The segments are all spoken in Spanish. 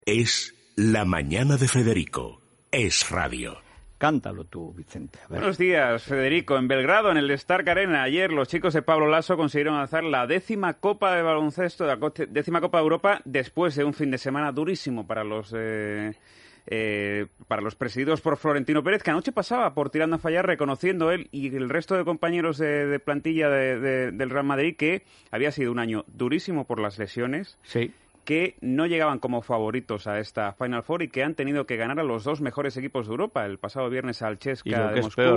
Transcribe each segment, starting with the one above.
Es La Mañana de Federico. Es radio. Cántalo tú, Vicente. A ver. Buenos días, Federico. En Belgrado, en el Stark Arena, ayer los chicos de Pablo Laso consiguieron alzar la 10ª Copa de Baloncesto, la 10ª Copa de Europa, después de un fin de semana durísimo para los presididos por Florentino Pérez, que anoche pasaba por tirando a fallar, reconociendo él y el resto de compañeros de plantilla del Real Madrid que había sido un año durísimo por las lesiones. Sí. Que no llegaban como favoritos a esta Final Four y que han tenido que ganar a los dos mejores equipos de Europa, el pasado viernes al CSKA de Moscú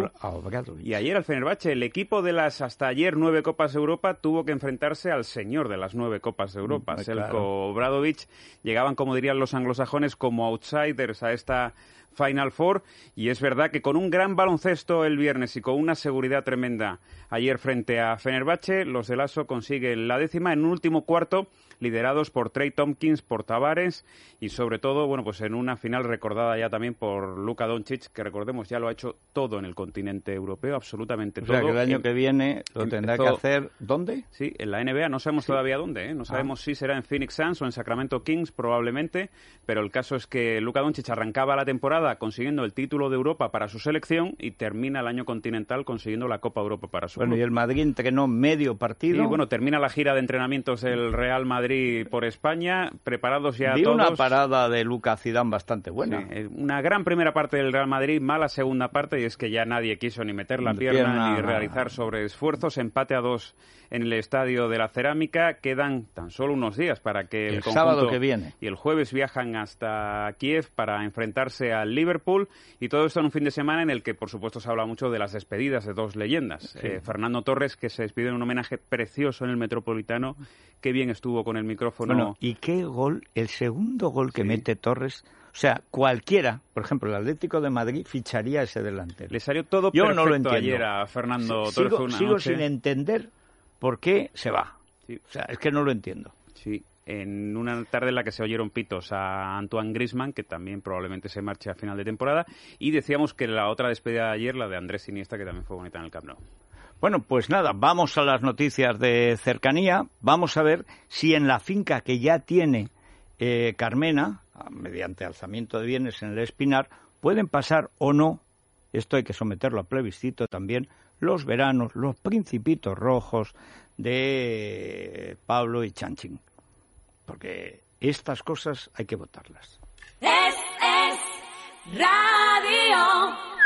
y ayer al Fenerbahce. El equipo de las hasta ayer 9 Copas de Europa tuvo que enfrentarse al señor de las 9 Copas de Europa, Željko Obradović. Llegaban, como dirían los anglosajones, como outsiders a esta Final Four, y es verdad que con un gran baloncesto el viernes y con una seguridad tremenda ayer frente a Fenerbahce, los de Laso consiguen la 10ª en un último cuarto, liderados por Trey Tompkins, por Tavares y sobre todo, bueno, pues en una final recordada ya también por Luka Doncic, que recordemos ya lo ha hecho todo en el continente europeo, absolutamente todo. O sea, que el año que viene lo tendrá que hacer, ¿dónde? Sí, en la NBA, no sabemos todavía dónde, ¿eh? No sabemos si será en Phoenix Suns o en Sacramento Kings, probablemente, pero el caso es que Luka Doncic arrancaba la temporada consiguiendo el título de Europa para su selección y termina el año continental consiguiendo la Copa Europa para su club. Y el Madrid entrenó medio partido. Sí, bueno, termina la gira de entrenamientos del Real Madrid por España, preparados ya Vi todos. Una parada de Lucas Zidane bastante buena. Sí, una gran primera parte del Real Madrid, mala segunda parte, y es que ya nadie quiso ni meter la pierna ni realizar sobreesfuerzos. Empate a 2 en el Estadio de la Cerámica. Quedan tan solo unos días para que el conjunto, sábado que viene. Y el jueves viajan hasta Kiev para enfrentarse al Liverpool, y todo esto en un fin de semana en el que, por supuesto, se habla mucho de las despedidas de dos leyendas. Sí. Fernando Torres, que se despidió en un homenaje precioso en el Metropolitano. Qué bien estuvo con el micrófono. Bueno, y qué gol, el segundo gol que mete Torres. O sea, cualquiera, por ejemplo, el Atlético de Madrid ficharía a ese delantero. Le salió todo Yo perfecto no lo entiendo. Ayer a Fernando Torres. Sigo sin entender por qué se va. Sí. O sea, es que no lo entiendo. Sí, en una tarde en la que se oyeron pitos a Antoine Griezmann, que también probablemente se marche a final de temporada, y decíamos que la otra despedida de ayer, la de Andrés Iniesta, que también fue bonita en el Camp Nou. Bueno, pues nada, vamos a las noticias de cercanía. Vamos a ver si en la finca que ya tiene Carmena, mediante alzamiento de bienes en el Espinar, pueden pasar o no, esto hay que someterlo a plebiscito también, los veranos, los principitos rojos de Pablo y Chanchín. Porque estas cosas hay que votarlas. Es radio.